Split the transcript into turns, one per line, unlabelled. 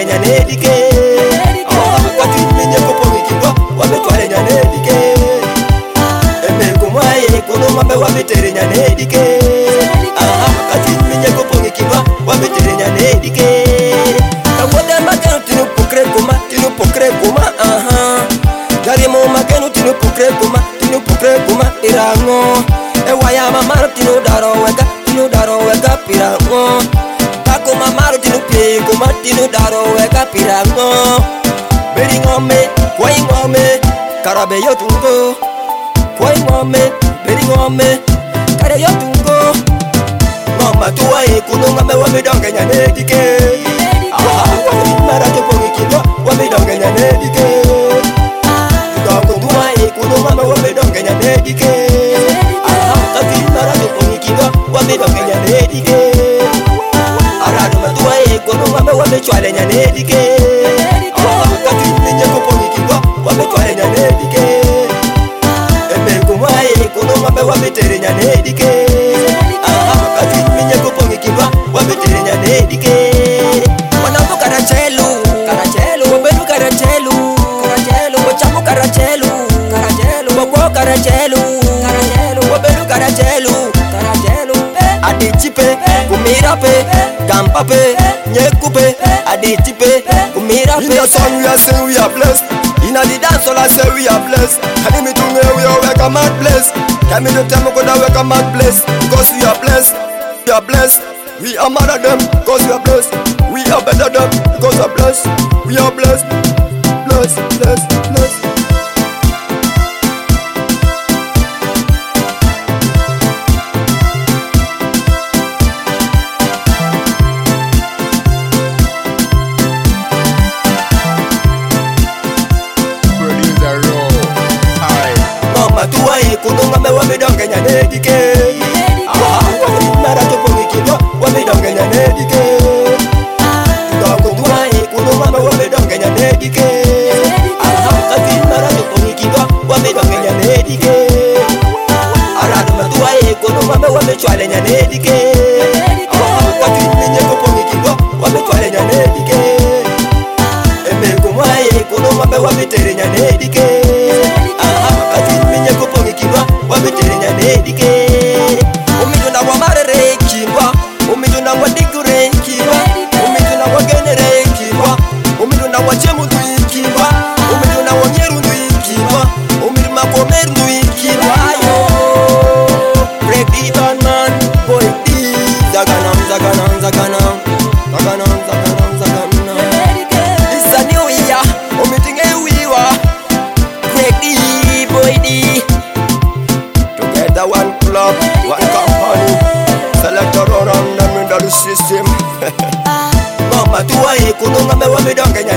nyanedike. Kati minye kopongi kibwa wametwale nyanedike. Kumwaye kuno mambe wametere nyanedike. Kati minye kopongi kibwa wametere nyanedike. Kawote makenu tinu pokre kuma Dari mo makenu tinu pokre kuma irango. Ewaya mamaro tinu daro weka pirango. Kako mamaro tinu play kuma tinu daro weka pirango. Beri ngome, kwai ngome, karabe yotungo. Kwai ngome, beri ngome, kare yotungo. Mama tuwa kuno ngame wamedonge nyanedike. Mara tupongi kibwa wamedonge nyanedike. Kako tuwa kuno ngame wamedonge nyanedike. Kati mara tupongi kibwa wamedonge nyanedike. Arado matuwa kuno ngame wamechwale nyanedike. Kati minye kupongi kibwa wamechwale nyanedike. Kumwaye kuno ngame wametere nyanedike. Kati minye kupongi kibwa wametere nyanedike. Wanambo karachelu wabenu karachelu wachamu karachelu wakwo karachelu wabenu karachelu adichipe kumirape gampape nyekupe adichipe kumirape. In the song we are saying we are blessed. In the dance all I say we are blessed. Tell me to me we are welcome and blessed. Tell me to tell me God welcome and blessed. Because we are blessed, we are blessed. We are mad at them because we are blessed. We are better than because we are blessed. We are blessed, blessed. Kuno ngame wamedonge nyanedike. Mara tupongi kibwa wamedonge nyanedike. Kuno ngame wamedonge nyanedike. Kati mara tupongi kibwa wamedonge nyanedike. Arado matuwa kuno ngame wamechwale nyanedike. Kati minye kupongi kibwa wamechwale nyanedike. Kumwaye kuno ngame wametere nyanedike. Kati minye kupongi kibwa wametere nyanedike. Umijuna wa marere kibwa, umijuna wa digure kibwa, umijuna wa genere kibwa, umijuna wa chemundu kibwa, umijuna wa nyerundu kibwa, umijuna wa merundu kibwa. Break the down man, boy di zaganam. It's a new year, umitinge wiwa. Break the boy di. Together one club, one company. Select a run and then the system. Mama tuwa kuno ngame wamedonge